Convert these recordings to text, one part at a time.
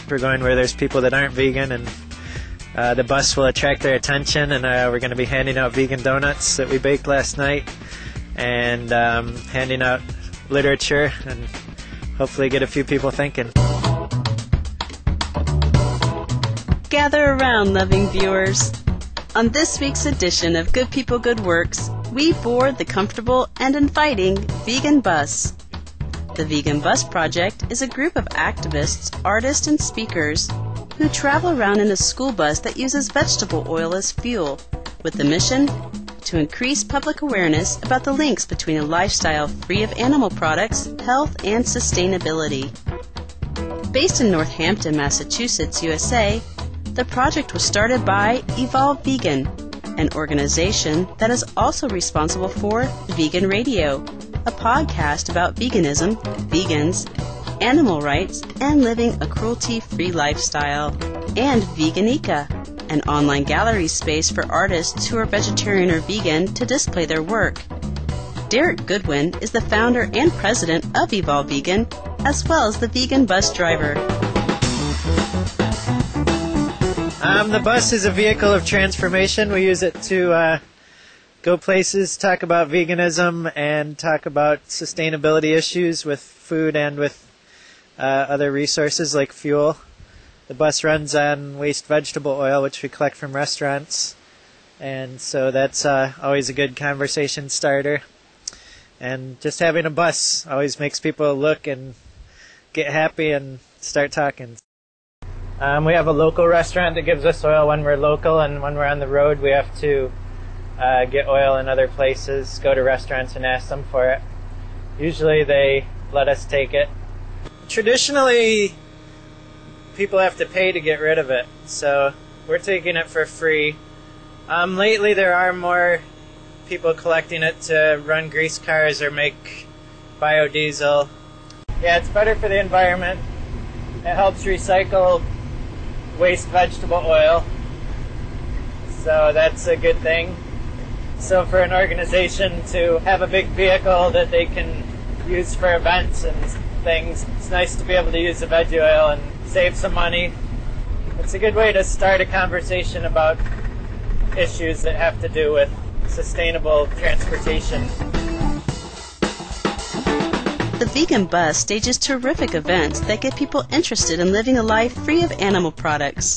We're going where there's people that aren't vegan, and the bus will attract their attention, and we're going to be handing out vegan donuts that we baked last night, and handing out literature, and hopefully get a few people thinking. Gather around, loving viewers. On this week's edition of Good People, Good Works, we board the comfortable and inviting Vegan Bus. The Vegan Bus Project is a group of activists, artists, and speakers who travel around in a school bus that uses vegetable oil as fuel, with the mission to increase public awareness about the links between a lifestyle free of animal products, health, and sustainability. Based in Northampton, Massachusetts, USA, the project was started by Evolve Vegan, an organization that is also responsible for Vegan Radio, a podcast about veganism, vegans, animal rights, and living a cruelty-free lifestyle, and Veganica, an online gallery space for artists who are vegetarian or vegan to display their work. Derek Goodwin is the founder and president of Evolve Vegan, as well as the vegan bus driver. The bus is a vehicle of transformation. We use it to go places, talk about veganism, and talk about sustainability issues with food and with other resources like fuel. The bus runs on waste vegetable oil, which we collect from restaurants, and so that's always a good conversation starter. And just having a bus always makes people look and get happy and start talking. We have a local restaurant that gives us oil when we're local, and when we're on the road we have to get oil in other places, go to restaurants and ask them for it. Usually they let us take it. Traditionally, people have to pay to get rid of it, so we're taking it for free. Lately there are more people collecting it to run grease cars or make biodiesel. Yeah, it's better for the environment. It helps recycle waste vegetable oil, so that's a good thing. So for an organization to have a big vehicle that they can use for events and things, it's nice to be able to use the veggie oil and save some money. It's a good way to start a conversation about issues that have to do with sustainable transportation. The Vegan Bus stages terrific events that get people interested in living a life free of animal products.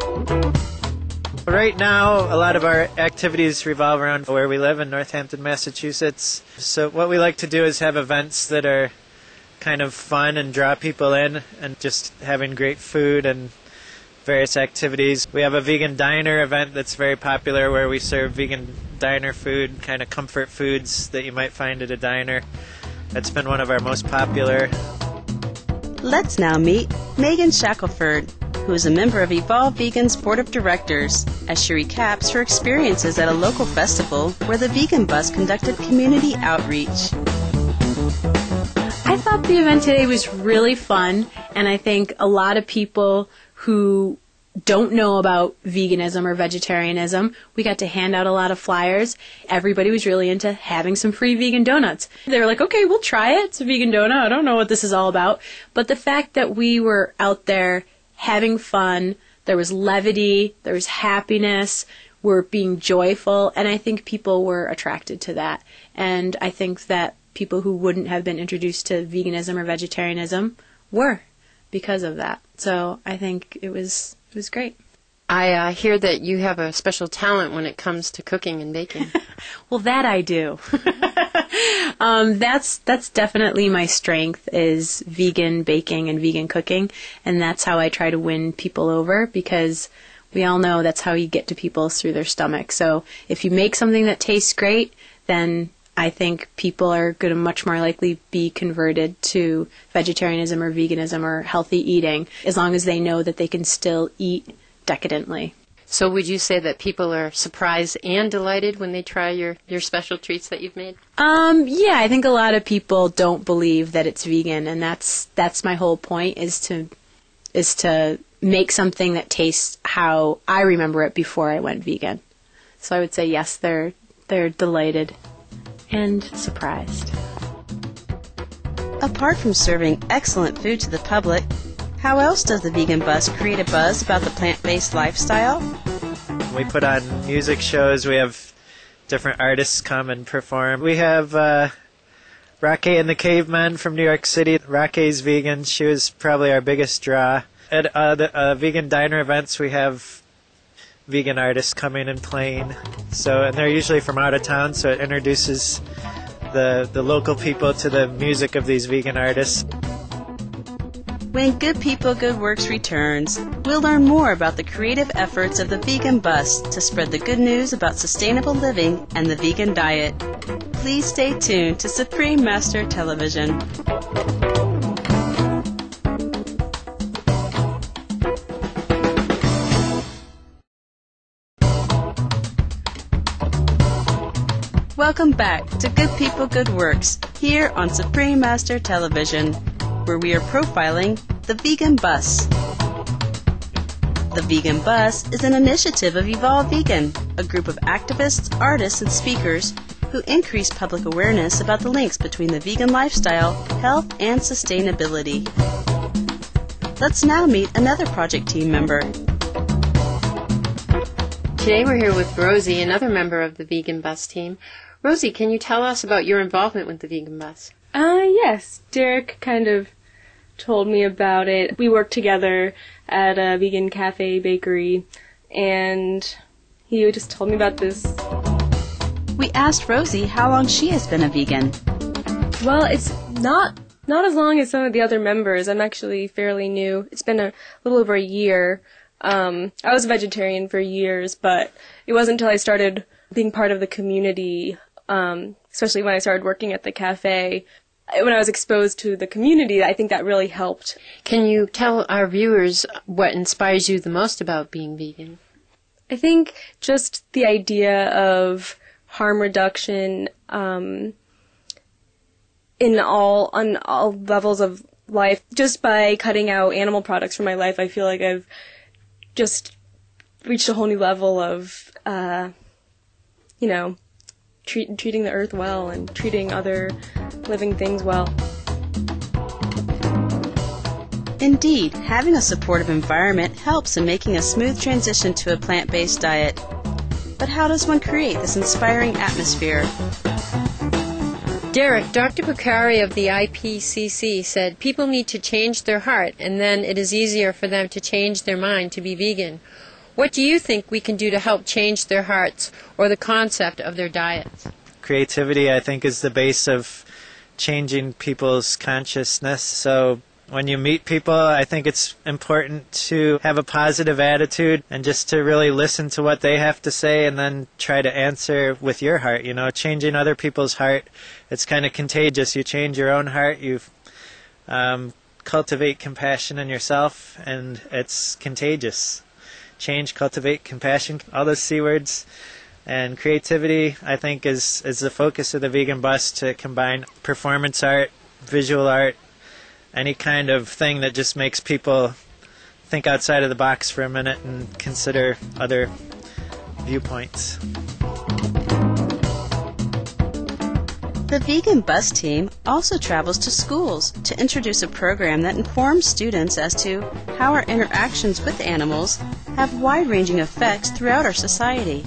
Right now, a lot of our activities revolve around where we live in Northampton, Massachusetts. So what we like to do is have events that are kind of fun and draw people in, and just having great food and various activities. We have a vegan diner event that's very popular where we serve vegan diner food, kind of comfort foods that you might find at a diner. That's been one of our most popular. Let's now meet Megan Shackelford, who is a member of Evolve Vegan's board of directors, as she recaps her experiences at a local festival where the Vegan Bus conducted community outreach. I thought the event today was really fun, and I think a lot of people who don't know about veganism or vegetarianism, we got to hand out a lot of flyers. Everybody was really into having some free vegan donuts. They were like, okay, we'll try it. It's a vegan donut. I don't know what this is all about. But the fact that we were out there having fun, there was levity, there was happiness, we're being joyful, and I think people were attracted to that. And I think that people who wouldn't have been introduced to veganism or vegetarianism were because of that. So I think it was great. I hear that you have a special talent when it comes to cooking and baking. Well, that I do. That's definitely my strength, is vegan baking and vegan cooking, and that's how I try to win people over, because we all know that's how you get to people, through their stomach. So if you make something that tastes great, then I think people are going to much more likely be converted to vegetarianism or veganism or healthy eating, as long as they know that they can still eat decadently. So would you say that people are surprised and delighted when they try your special treats that you've made? Yeah, I think a lot of people don't believe that it's vegan, and that's my whole point, is to make something that tastes how I remember it before I went vegan. So I would say yes, they're delighted and surprised. Apart from serving excellent food to the public, How else does the Vegan Bus create a buzz about the plant-based lifestyle? We put on music shows. We have different artists come and perform. We have Rocky and the Cavemen from New York City. Rocky's vegan. She was probably our biggest draw. At the vegan diner events, we have vegan artists coming and playing. And they're usually from out of town, so it introduces the local people to the music of these vegan artists. When Good People Good Works returns, we'll learn more about the creative efforts of the Vegan Bus to spread the good news about sustainable living and the vegan diet. Please stay tuned to Supreme Master Television. Welcome back to Good People Good Works here on Supreme Master Television, where we are profiling the Vegan Bus. The Vegan Bus is an initiative of Evolve Vegan, a group of activists, artists, and speakers who increase public awareness about the links between the vegan lifestyle, health, and sustainability. Let's now meet another project team member. Today we're here with Rosie, another member of the Vegan Bus team. Rosie, can you tell us about your involvement with the Vegan Bus? Yes. Derek kind of told me about it. We worked together at a vegan cafe bakery, and he just told me about this. We asked Rosie how long she has been a vegan. Well, it's not as long as some of the other members. I'm actually fairly new. It's been a little over a year. I was a vegetarian for years, but it wasn't until I started being part of the community, especially when I started working at the cafe, when I was exposed to the community, I think that really helped. Can you tell our viewers what inspires you the most about being vegan? I think just the idea of harm reduction on all levels of life. Just by cutting out animal products from my life, I feel like I've just reached a whole new level of, treating the earth well and treating other living things well. Indeed, having a supportive environment helps in making a smooth transition to a plant-based diet. But how does one create this inspiring atmosphere? Derek, Dr. Bukhari of the IPCC said people need to change their heart, and then it is easier for them to change their mind to be vegan. What do you think we can do to help change their hearts or the concept of their diets? Creativity, I think, is the base of changing people's consciousness. So when you meet people, I think it's important to have a positive attitude and just to really listen to what they have to say and then try to answer with your heart. Changing other people's heart, it's kind of contagious. You change your own heart, you cultivate compassion in yourself, and it's contagious. Change, cultivate, compassion, all those C words. And creativity, I think, is the focus of the Vegan Bus, to combine performance art, visual art, any kind of thing that just makes people think outside of the box for a minute and consider other viewpoints. The Vegan Bus team also travels to schools to introduce a program that informs students as to how our interactions with animals have wide-ranging effects throughout our society.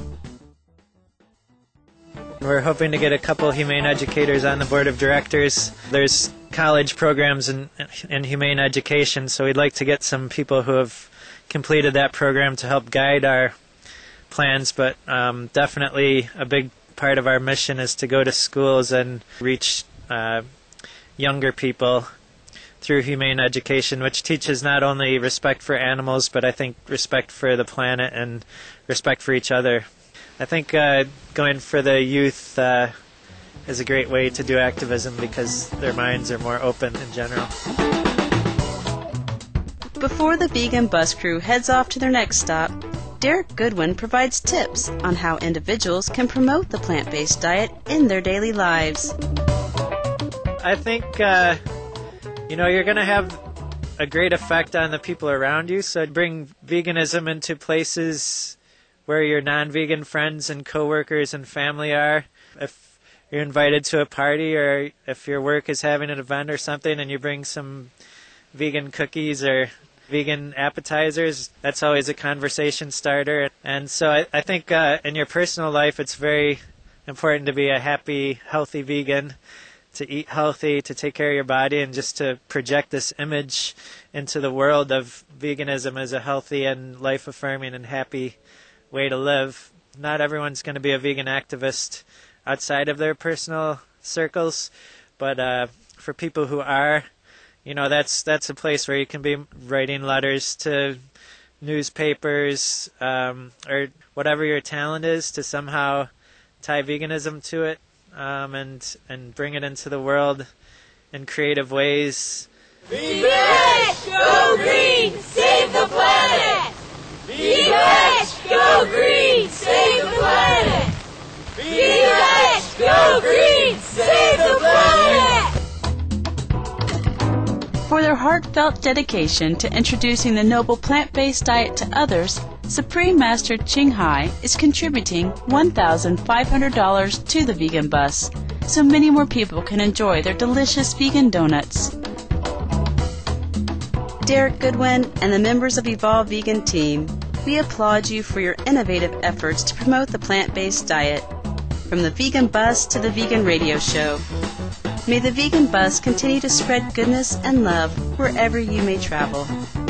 We're hoping to get a couple humane educators on the board of directors. There's college programs in humane education, so we'd like to get some people who have completed that program to help guide our plans, but definitely a big part of our mission is to go to schools and reach younger people through humane education, which teaches not only respect for animals, but I think respect for the planet and respect for each other. I think going for the youth is a great way to do activism because their minds are more open in general. Before the Vegan Bus crew heads off to their next stop, Derek Goodwin provides tips on how individuals can promote the plant-based diet in their daily lives. I think, you're going to have a great effect on the people around you, so bring veganism into places where your non-vegan friends and coworkers and family are. If you're invited to a party or if your work is having an event or something and you bring some vegan cookies or vegan appetizers. That's always a conversation starter. And so I think in your personal life, it's very important to be a happy, healthy vegan, to eat healthy, to take care of your body, and just to project this image into the world of veganism as a healthy and life-affirming and happy way to live. Not everyone's going to be a vegan activist outside of their personal circles, but for people who are, that's a place where you can be writing letters to newspapers or whatever your talent is to somehow tie veganism to it and bring it into the world in creative ways. Be veg, go green, save the planet! Be veg, go green, save the planet! Be veg, go green, save the planet! For their heartfelt dedication to introducing the noble plant-based diet to others, Supreme Master Ching Hai is contributing $1,500 to the Vegan Bus, so many more people can enjoy their delicious vegan donuts. Derek Goodwin and the members of Evolve Vegan Team, we applaud you for your innovative efforts to promote the plant-based diet. From the Vegan Bus to the Vegan Radio Show, may the Vegan Bus continue to spread goodness and love wherever you may travel.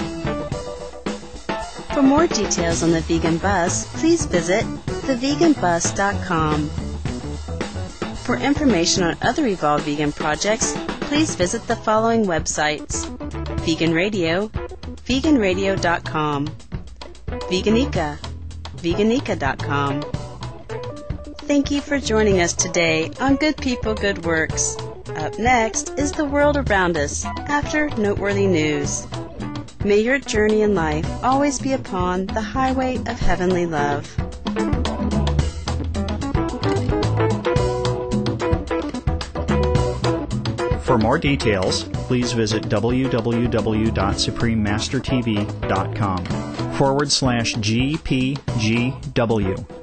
For more details on the Vegan Bus, please visit theveganbus.com. For information on other Evolve Vegan projects, please visit the following websites: Vegan Radio, veganradio.com, Veganica, veganica.com. Thank you for joining us today on Good People, Good Works. Up next is the world around us after noteworthy news. May your journey in life always be upon the highway of heavenly love. For more details, please visit www.suprememastertv.com /GPGW.